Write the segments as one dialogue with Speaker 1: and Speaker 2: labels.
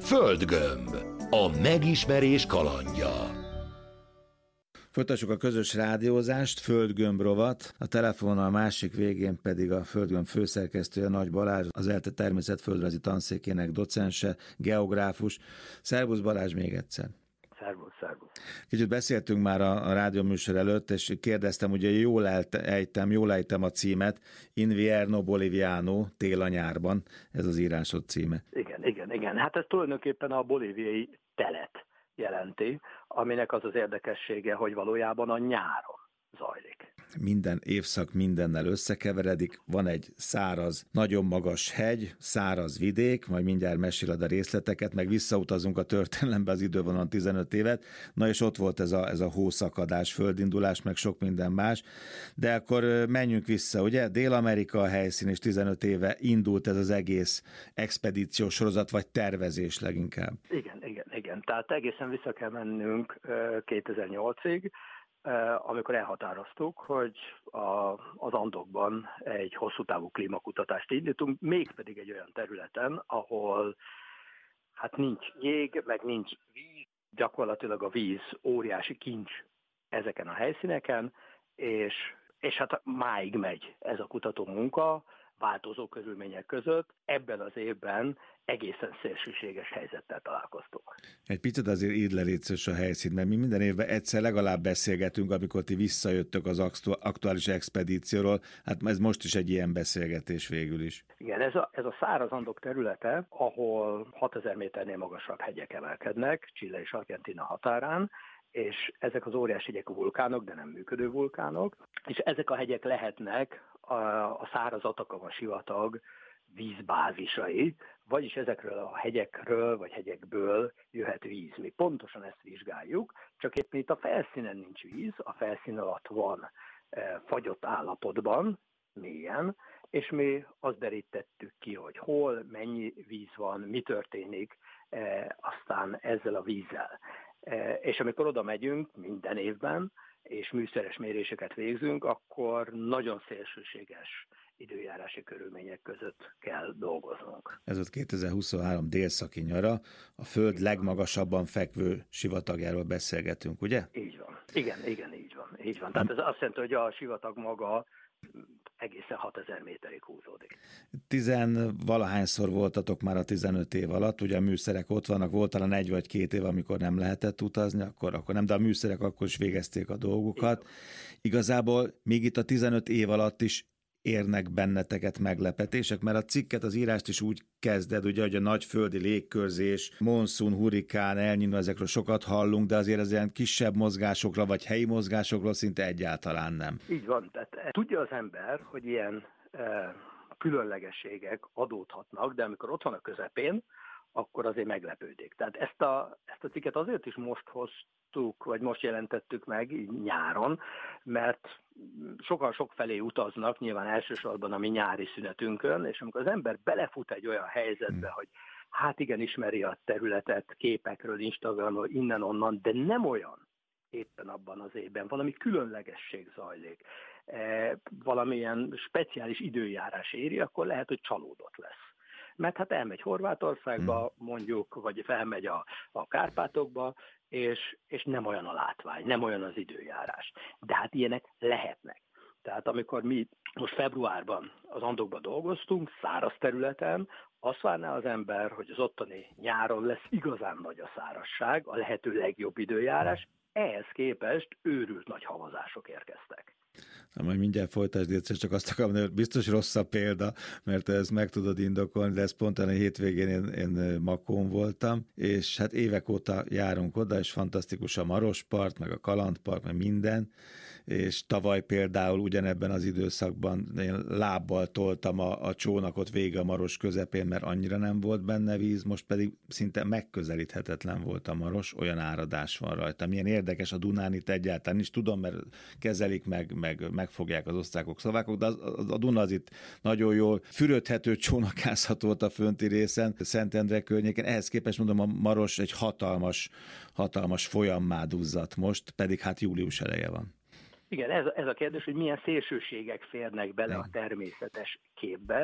Speaker 1: Földgömb. A megismerés kalandja.
Speaker 2: Folytassuk a közös rádiózást, Földgömb rovat, a telefon a másik végén pedig a Földgömb főszerkesztője, Nagy Balázs, az ELTE természetföldrajzi tanszékének docense, geográfus. Szervusz Balázs még egyszer.
Speaker 3: Szervusz.
Speaker 2: Kicsit beszéltünk már a rádióműsor előtt, és kérdeztem, ugye jól ejtem a címet, Invierno Boliviano, tél a nyárban, ez az írásod címe.
Speaker 3: Igen. Hát ez tulajdonképpen a bolíviai telet jelenti, aminek az az érdekessége, hogy valójában a nyáron zajlik.
Speaker 2: Minden évszak mindennel összekeveredik, van egy száraz, nagyon magas hegy, száraz vidék, majd mindjárt meséled a részleteket, meg visszautazunk a történelembe az idővonalon 15 évet, na és ott volt ez a hószakadás, földindulás, meg sok minden más, de akkor menjünk vissza, ugye? Dél-Amerika a helyszín, és 15 éve indult ez az egész expedíciós sorozat, vagy tervezés leginkább.
Speaker 3: Igen. Tehát egészen vissza kell mennünk 2008-ig, amikor elhatároztuk, hogy az Andokban egy hosszú távú klímakutatást indítunk, mégpedig egy olyan területen, ahol hát nincs jég, meg nincs víz, gyakorlatilag a víz óriási kincs ezeken a helyszíneken, és hát máig megy ez a kutató munka, változó körülmények között. Ebben az évben egészen szélsőséges helyzettel találkoztunk.
Speaker 2: Egy picit azért írd le létszős a helyszínt, mert mi minden évben egyszer legalább beszélgetünk, amikor ti visszajöttök az aktuális expedícióról. Hát ez most is egy ilyen beszélgetés végül is.
Speaker 3: Igen, ez a száraz Andok területe, ahol 6000 méternél magasabb hegyek emelkednek, Chile és Argentína határán, és ezek az óriás hegyek vulkánok, de nem működő vulkánok, és ezek a hegyek lehetnek a száraz Atacama-sivatag vízbázisai, vagyis ezekről a hegyekről vagy hegyekből jöhet víz. Mi pontosan ezt vizsgáljuk, csak éppen itt a felszínen nincs víz, a felszín alatt van fagyott állapotban, mélyen, és mi azt derítettük ki, hogy hol, mennyi víz van, mi történik aztán ezzel a vízzel. És amikor oda megyünk minden évben, és műszeres méréseket végzünk, akkor nagyon szélsőséges időjárási körülmények között kell dolgoznunk.
Speaker 2: Ez ott 2023 délszaki nyara, a Föld legmagasabban fekvő sivatagjáról beszélgetünk, ugye?
Speaker 3: Így van. Igen, így van. Tehát ez azt jelenti, hogy a sivatag maga egészen 6000 méterig húzódik.
Speaker 2: 10-valahányszor voltatok már a 15 év alatt, ugye a műszerek ott vannak, volt talán 1 vagy 2 év, amikor nem lehetett utazni, akkor nem, de a műszerek akkor is végezték a dolgukat. Igazából még itt a 15 év alatt is érnek benneteket meglepetések, mert a cikket, az írást is úgy kezded, ugye, hogy a nagy földi légkörzés, monszun, hurikán, El Niño, ezekről sokat hallunk, de azért az ilyen kisebb mozgásokra, vagy helyi mozgásokról szinte egyáltalán nem.
Speaker 3: Így van, tehát tudja az ember, hogy ilyen különlegességek adódhatnak, de amikor ott van a közepén, akkor azért meglepődik. Tehát ezt a cikket azért is most hoztuk, vagy most jelentettük meg így nyáron, mert sokan sokfelé utaznak, nyilván elsősorban a mi nyári szünetünkön, és amikor az ember belefut egy olyan helyzetbe, hogy hát igen, ismeri a területet képekről, Instagramról, innen-onnan, de nem olyan éppen abban az évben, valami különlegesség zajlik, valamilyen speciális időjárás éri, akkor lehet, hogy csalódott lesz. Mert hát elmegy Horvátországba, mondjuk, vagy felmegy a Kárpátokba, és nem olyan a látvány, nem olyan az időjárás. De hát ilyenek lehetnek. Tehát amikor mi most februárban az Andokban dolgoztunk, száraz területen, azt várná az ember, hogy az ottani nyáron lesz igazán nagy a szárazság, a lehető legjobb időjárás, ehhez képest őrült nagy havazások érkeztek.
Speaker 2: Majd mindjárt folytasd, egyszer csak azt akarom, hogy biztos rossz a példa, mert ezt meg tudod indokolni, de ez pont a hétvégén én Makón voltam, és hát évek óta járunk oda, és fantasztikus a Marospart, meg a Kalandpark, meg minden, és tavaly például ugyanebben az időszakban én lábbal toltam a csónakot végig a Maros közepén, mert annyira nem volt benne víz, most pedig szinte megközelíthetetlen volt a Maros, olyan áradás van rajta. Milyen érdekes a Dunán itt egyáltalán is, tudom, mert kezelik megfogják az osztrákok, szlovákok, de a Duna az itt nagyon jól fürödhető, csónakázható volt a fönti részen, Szentendre környéken. Ehhez képest mondom, a Maros egy hatalmas folyammá duzzadt most, pedig hát július eleje van.
Speaker 3: Igen, ez a kérdés, hogy milyen szélsőségek férnek bele a természetes képbe.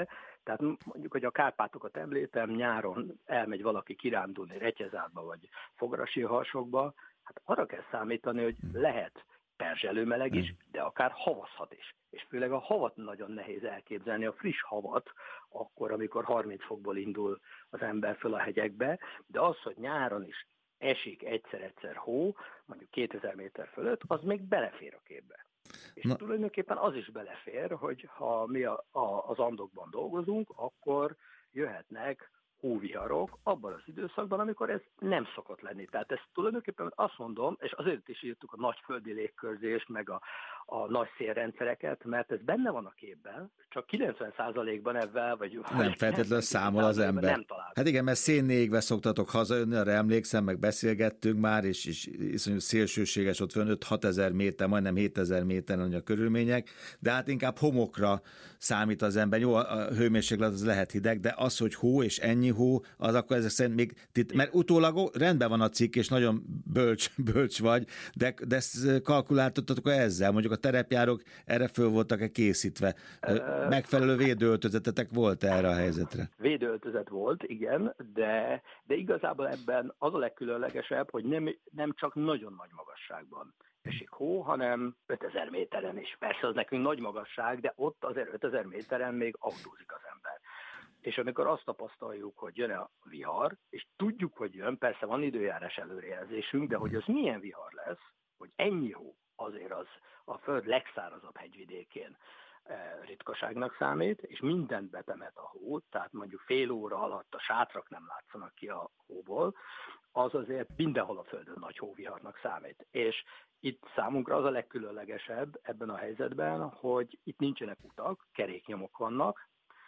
Speaker 3: Tehát mondjuk, hogy a Kárpátokat említem, nyáron elmegy valaki kirándulni Retyezátba vagy Fogarasi-Harsokba, hát arra kell számítani, hogy lehet perzselőmeleg is, de akár havazhat is. És főleg a havat nagyon nehéz elképzelni, a friss havat, akkor, amikor 30 fokból indul az ember föl a hegyekbe, de az, hogy nyáron is esik egyszer-egyszer hó, mondjuk 2000 méter fölött, az még belefér a képbe. És tulajdonképpen az is belefér, hogy ha mi az Andokban dolgozunk, akkor jöhetnek hóviharok abban az időszakban, amikor ez nem szokott lenni. Tehát ezt tulajdonképpen azt mondom, és azért is írtuk a nagy földi légkörzést, meg a nagy szélrendszereket, mert ez benne van a képben, csak 90%-ban ebben, vagy
Speaker 2: nem feltétlenül számol az ember. Hát igen, mert szénné égve szoktatok hazajönni, arra emlékszem, meg beszélgettünk már, és iszonyú szélsőséges ott fönn 5-6 ezer méter, majdnem 7000 méteren a körülmények, de hát inkább homokra számít az ember. Jó, a hőmérséklet az lehet hideg, de az, hogy hó és ennyi hó, az akkor ezek szerint még, mert utólag rendben van a cikk, és nagyon bölcs vagy, de ezt kalkuláltatok ezzel, mondjuk a terepjárók erre föl voltak-e készítve? Megfelelő védőöltözetetek volt erre a helyzetre?
Speaker 3: Védőöltözet volt, igen, de igazából ebben az a legkülönlegesebb, hogy nem csak nagyon nagy magasságban esik hó, hanem 5000 méteren is. Persze az nekünk nagy magasság, de ott azért 5000 méteren még autózik az ember. És amikor azt tapasztaljuk, hogy jön a vihar, és tudjuk, hogy jön, persze van időjárás előrejelzésünk, de hogy az milyen vihar lesz, hogy ennyi hó azért az a föld legszárazabb hegyvidékén ritkaságnak számít, és mindent betemet a hó, tehát mondjuk fél óra alatt a sátrak nem látszanak ki a hóból, az azért mindenhol a földön nagy hóviharnak számít. És itt számunkra az a legkülönlegesebb ebben a helyzetben, hogy itt nincsenek utak, keréknyomok vannak,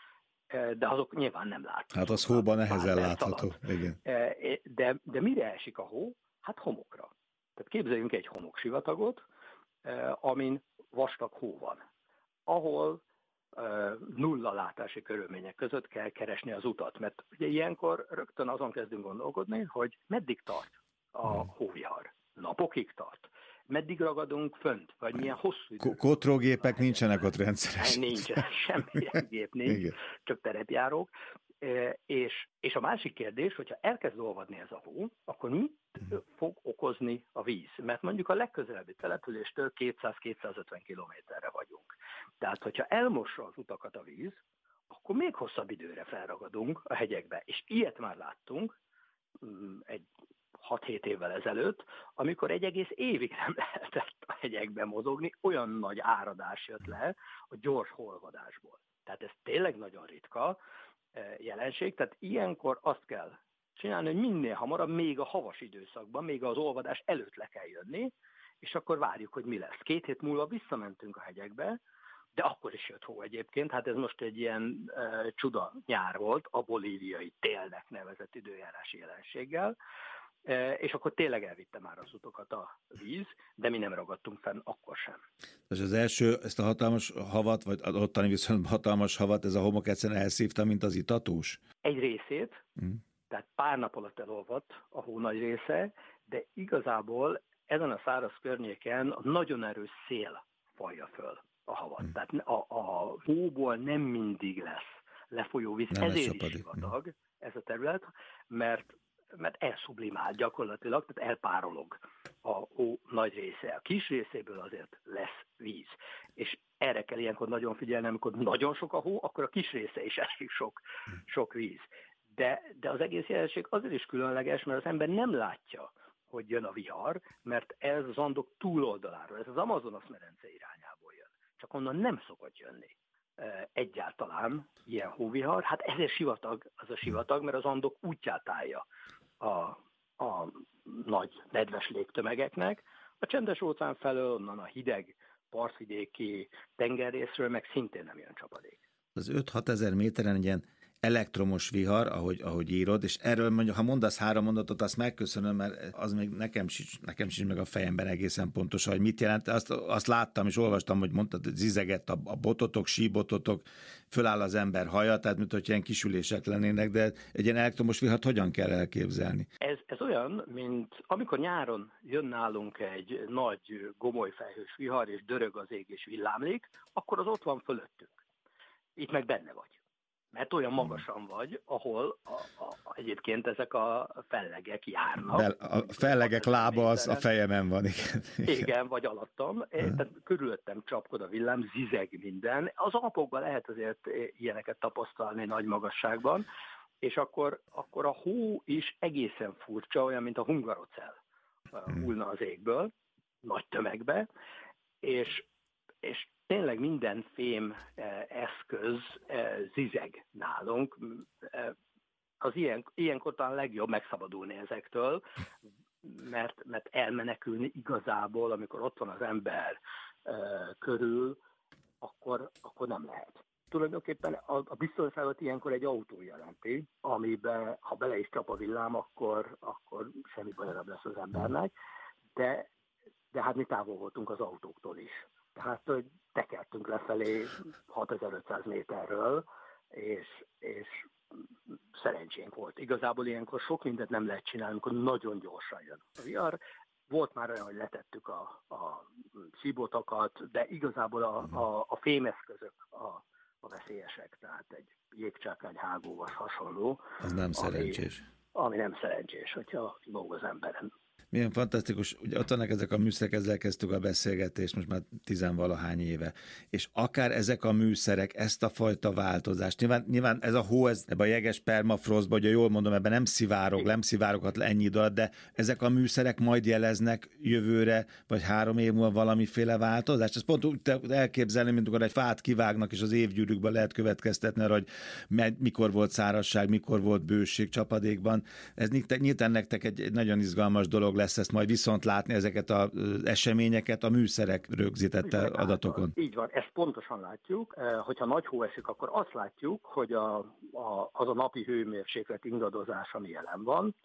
Speaker 3: de azok nyilván nem láthatók.
Speaker 2: Hát az hóban nehezen látható. Igen.
Speaker 3: De mire esik a hó? Hát homokra. Tehát képzeljünk egy homoksivatagot, amin vastag hó van, ahol nulla látási körülmények között kell keresni az utat, mert ugye ilyenkor rögtön azon kezdünk gondolkodni, hogy meddig tart a hóvihar. Napokig tart. Meddig ragadunk fönt, vagy milyen hosszú idő.
Speaker 2: Kotrógépek nincsenek ott rendszeresen.
Speaker 3: Nincsen, semmilyen gép nincs, igen. Csak terepjárók. És a másik kérdés, hogyha elkezd olvadni ez a hó, akkor mit fog okozni a víz? Mert mondjuk a legközelebbi településtől 200-250 kilométerre vagyunk. Tehát, hogyha elmossa az utakat a víz, akkor még hosszabb időre felragadunk a hegyekbe. És ilyet már láttunk egy 6-7 évvel ezelőtt, amikor egy egész évig nem lehetett a hegyekben mozogni, olyan nagy áradás jött le a gyors holvadásból. Tehát ez tényleg nagyon ritka jelenség, tehát ilyenkor azt kell csinálni, hogy minél hamarabb, még a havas időszakban, még az olvadás előtt le kell jönni, és akkor várjuk, hogy mi lesz. 2 hét múlva visszamentünk a hegyekbe, de akkor is jött hó egyébként, hát ez most egy ilyen csuda nyár volt, a bolíviai télnek nevezett időjárási jelenséggel, és akkor tényleg elvitte már az utokat a víz, de mi nem ragadtunk fenn akkor sem.
Speaker 2: És az első, ezt a hatalmas havat, vagy ottani viszont hatalmas havat, ez a homok egyszerűen elszívta, mint az itatós?
Speaker 3: Egy részét, tehát pár nap alatt elolvadt a hó nagy része, de igazából ezen a száraz környéken a nagyon erős szél fajja föl a havat. Tehát a hóból nem mindig lesz lefolyó víz,
Speaker 2: nem
Speaker 3: ezért is sivatag ez a terület, mert elszublimál gyakorlatilag, tehát elpárolog a hó nagy része. A kis részéből azért lesz víz. És erre kell ilyenkor nagyon figyelni, amikor nagyon sok a hó, akkor a kis része is elég sok víz. De az egész jelenség azért is különleges, mert az ember nem látja, hogy jön a vihar, mert ez az Andok túloldaláról, ez az Amazonas-medence irányából jön. Csak onnan nem szokott jönni egyáltalán ilyen hóvihar. Hát ezért sivatag, az a sivatag, mert az Andok útját állja a nagy nedves légtömegeknek. A csendes óceán felől, onnan a hideg partvidéki tengerrészről meg szintén nem jön csapadék.
Speaker 2: Az 5-6 ezer méteren egy ilyen elektromos vihar, ahogy írod, és erről mondjuk, ha mondasz 3 mondatot, azt megköszönöm, mert az még nekem sincs meg a fejemben egészen pontosan, hogy mit jelent. Azt láttam és olvastam, hogy mondtad, hogy zizegett a bototok, síbototok, föláll az ember haja, tehát mint hogy ilyen kisülések lennének, de egy ilyen elektromos vihart hogyan kell elképzelni?
Speaker 3: Ez olyan, mint amikor nyáron jön nálunk egy nagy gomolyfelhős vihar, és dörög az ég és villámlik, akkor az ott van fölöttünk. Itt meg benne vagy. mert olyan magasan vagy, ahol egyébként ezek a fellegek járnak.
Speaker 2: A fellegek lába az a fejemen van, igen.
Speaker 3: Igen, vagy alattam. Tehát körülöttem csapkod a villám, zizeg minden. Az Alpokban lehet azért ilyeneket tapasztalni nagy magasságban, és akkor a hó is egészen furcsa, olyan, mint a hungarocell hullna az égből, nagy tömegbe, és tényleg minden fém eszköz zizeg nálunk. Az ilyenkor talán legjobb megszabadulni ezektől, mert elmenekülni igazából, amikor ott van az ember körül, akkor nem lehet. Tulajdonképpen a biztonságot ilyenkor egy autó jelenti, amiben, ha bele is csap a villám, akkor semmi baj nem lesz az embernek, de hát mi távol voltunk az autóktól is. Tehát, hogy tekertünk lefelé 6500 méterről, és szerencsénk volt. Igazából ilyenkor sok mindent nem lehet csinálni, amikor nagyon gyorsan jön a vihar. Volt már olyan, hogy letettük a síbotokat, de igazából a fémeszközök a veszélyesek, tehát egy jégcsákány, hágóvas hasonló.
Speaker 2: Az nem szerencsés.
Speaker 3: Ami nem szerencsés, hogyha lóg az emberen.
Speaker 2: Milyen fantasztikus, ugye ott vannak ezek a műszerek, ezzel kezdtük a beszélgetést most már 10-valahány éve, és akár ezek a műszerek, ezt a fajta változást, nyilván ez a hó, ebben a jeges permafrostban, ugye jól mondom, ebben nem szivároghat le ennyi idő alatt, de ezek a műszerek majd jeleznek jövőre, vagy 3 év múlva valamiféle változást. Ez pont úgy elképzelni, mint amikor egy fát kivágnak, és az évgyűrűkben lehet következtetni arra, hogy mikor volt szárazság, mikor volt bőség csapadékban. Ez nyilván nektek egy nagyon izgalmas dolog lesz ezt majd viszont látni, ezeket az eseményeket a műszerek rögzítette adatokon.
Speaker 3: Így van, ezt pontosan látjuk. Hogyha nagy hó esik, akkor azt látjuk, hogy az a napi hőmérséklet ingadozás, ami jelen van,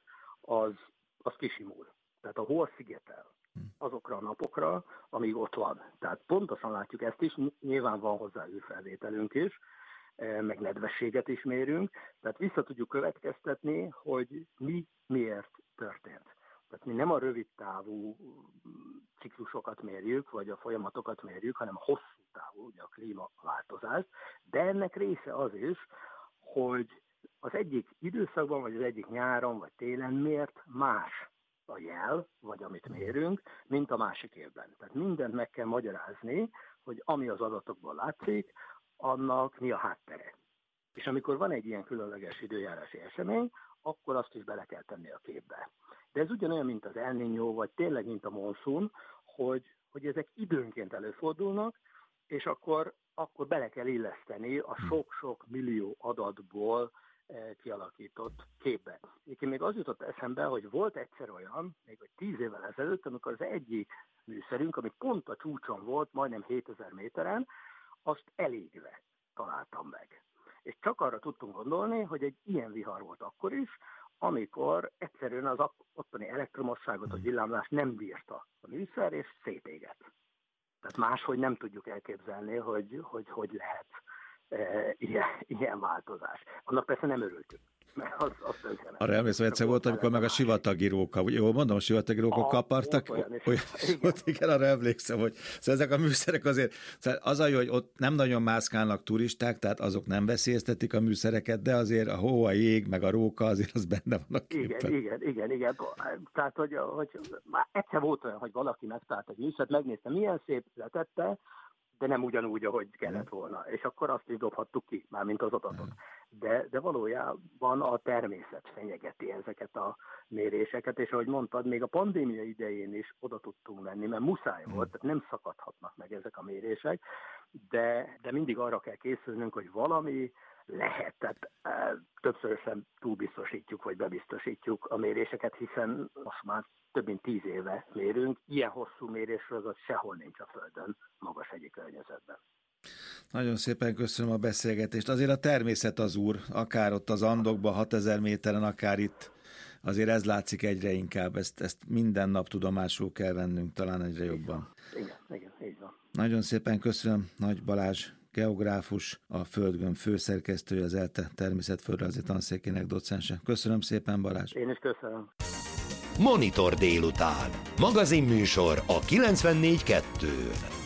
Speaker 3: az kisimul. Tehát a hó szigetel azokra a napokra, amíg ott van. Tehát pontosan látjuk ezt is, nyilván van hozzá űrfelvételünk is, meg nedvességet is mérünk, tehát vissza tudjuk következtetni, hogy miért történt. Tehát mi nem a rövid távú ciklusokat mérjük, vagy a folyamatokat mérjük, hanem a hosszú távú, ugye a klímaváltozást, de ennek része az is, hogy az egyik időszakban, vagy az egyik nyáron, vagy télen miért más a jel, vagy amit mérünk, mint a másik évben. Tehát mindent meg kell magyarázni, hogy ami az adatokból látszik, annak mi a háttere. És amikor van egy ilyen különleges időjárási esemény, akkor azt is bele kell tenni a képbe. De ez ugyanolyan, mint az El Niño, vagy tényleg, mint a monszun, hogy ezek időnként előfordulnak, és akkor bele kell illeszteni a sok-sok millió adatból kialakított képbe. Egyébként még az jutott eszembe, hogy volt egyszer olyan, még 10 évvel ezelőtt, amikor az egyik műszerünk, ami pont a csúcson volt, majdnem 7000 méteren, azt elégve találtam meg. És csak arra tudtunk gondolni, hogy egy ilyen vihar volt akkor is, amikor egyszerűen az ottani elektromosságot, vagy villámlást nem bírta a műszer, és szétégett. Tehát máshogy nem tudjuk elképzelni, hogy lehet ilyen változás. Annak persze nem örültünk.
Speaker 2: Arra emlékszem, egyszer volt, amikor meg a sivatagi róka, jól mondom, a sivatagi rókok kapartak? Igen, arra emlékszem, hogy szóval ezek a műszerek azért, szóval az a jó, hogy ott nem nagyon mászkálnak turisták, tehát azok nem veszélyeztetik a műszereket, de azért a hó, a jég, meg a róka, azért az benne van a képen.
Speaker 3: Igen. Tehát, hogy már egyszer volt olyan, hogy valaki megtalált egy műszert, megnézte, milyen szép, letette, de nem ugyanúgy, ahogy kellett volna. És akkor azt is dobhattuk ki, mármint az adatot. De valójában a természet fenyegeti ezeket a méréseket, és ahogy mondtad, még a pandémia idején is oda tudtunk menni, mert muszáj volt, tehát nem szakadhatnak meg ezek a mérések, de mindig arra kell készülnünk, hogy valami lehet, tehát többszörösen túlbiztosítjuk, vagy bebiztosítjuk a méréseket, hiszen most már több mint 10 éve mérünk, ilyen hosszú mérésről az sehol nincs a Földön, magashegyi környezetben.
Speaker 2: Nagyon szépen köszönöm a beszélgetést. Azért a természet az úr, akár ott az Andokban, 6000 méteren, akár itt, azért ez látszik egyre inkább, ezt minden nap tudomásul kell vennünk, talán egyre jobban.
Speaker 3: Igen, így van.
Speaker 2: Nagyon szépen köszönöm, Nagy Balázs geográfus, a Földgömb főszerkesztője, az ELTE természetföldrajzi tanszékének docense. Köszönöm szépen, Balázs.
Speaker 3: Én is köszönöm.
Speaker 1: Monitor délután. Magazinműsor a 94.2-n.